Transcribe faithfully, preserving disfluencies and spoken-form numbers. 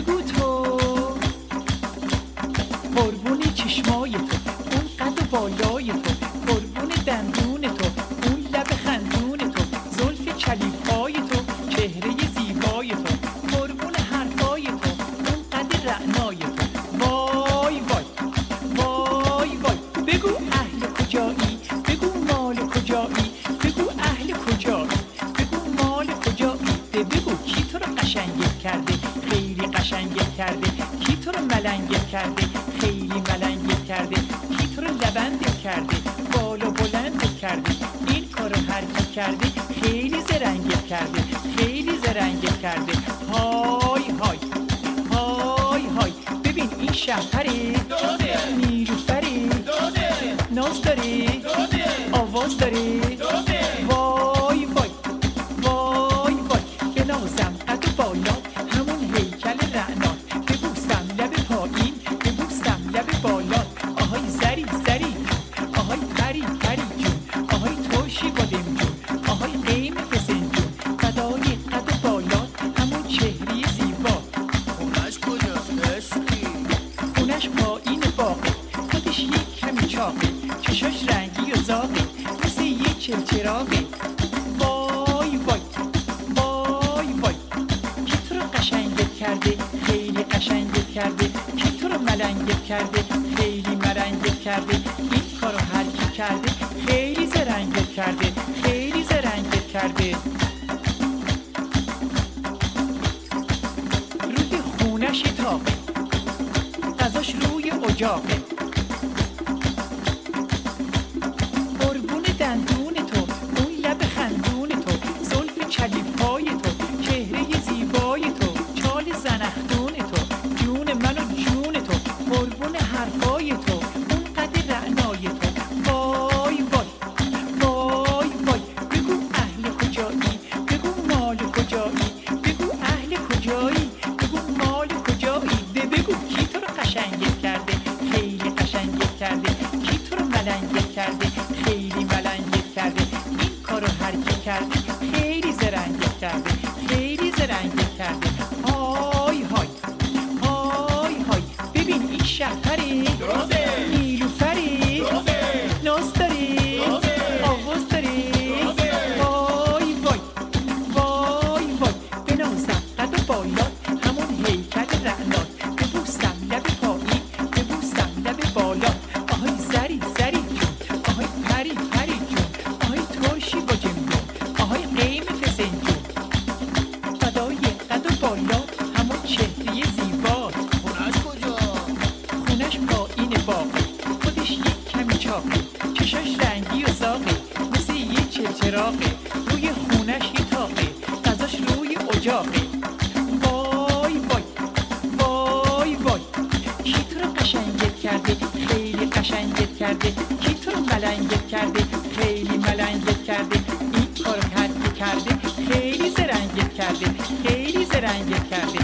بگو تو قربون چشمای تو، اون قد و بالای تو، قربون دندون تو، اون لب خندون تو، زلف چلیپای تو، چهره زیبای تو، قربون حرفای تو، اون قد رعنای تو. وای وای وای وای بگو اهل کجایی، بگو مال کجایی، بگو اهل کجایی، بگو مال کجایی. بگو کی تو رو قشنگ کرده، خیلی قشنگ کرده، کی تو رو ملنگ کرده، خیلی ملنگ کرده، کی تو رو لبند کرده، بالا بلند کرده. این کارو هر کی کرده خیلی زرنگ کرده، خیلی زرنگ کرده. های های های های ببین این شهپره نیلوفره، ناز داره آواز داره. وای وای وای وای بنازم قد و بالا همون هیکل رعنات، ببوسم لب پایین ببوسم لب بالا. آهای زری زری آهای پری پری جون، آهای توشی بادم جون، آهای قیم فسن جون، فدای قد و بالا همون چهره زیبا. خونش کجاست عشقی؟ خونش پایین باغه، خودش یک کمی چاقه، چشاش رنگی و زاغه مثل یه چلچراغه. وای وای وای وای کی تو رو قشنگ کرده، خیلی قشنگ کرده، کی تو رو ملنگ کرده، خیلی ملنگ کرده. این کارو هر کی کرده خیلی زرنگ کرده، خیلی زرنگ کرده. روی خونش تاقه، غذاش روی اجاقه، قربون دندون تو، اون لب خندون تو، زلف چلیپای تو، چهره زیبای تو، چال زنخدون تو، جون من و جون تو، قربون حرفای تو، اون قد رعنای تو. وای وای وای وای بگو اهل کجایی، بگو مال کجایی، بگو اهل کجایی، بگو مال کجایی. بگو کی تو رو قشنگ کرده، خیلی قشنگ کرده، کی تو رو ملنگ کرده، خیلی ملنگ کرده. این کارو هر کی کرده خیلی زرنگ کرده، خیلی زرنگ کرده. های های های های ببین این شهپره نیلوفره، ناز داره آواز داره. وای وای وای وای بنازم قد و بالا همون هیکل رعنات، ببوسم لب پایین ببوسم لب بالا. آهای زری زری جون، آهای پری پری جون، آهای ترشی با جمجون، آهای قیم فسن جون، فدای قد و بالا همون چهره زیبا. خونش کجا؟ خونش پایین باغه، خودش یک کمی چاقه، چشاش رنگی و زاغه مثل یه چلچراغه، روی خونش یه تاقه، غذاش روی اجاقه. وای وای وای وای کی تو رو قشنگت کرده، خیلی قشنگت کرده، کی تو رو ملنگت کرده، خیلی ملنگت کرده. این کارو هر کی کرده خیلی زرنگت کرده، خیلی زرنگت کرده.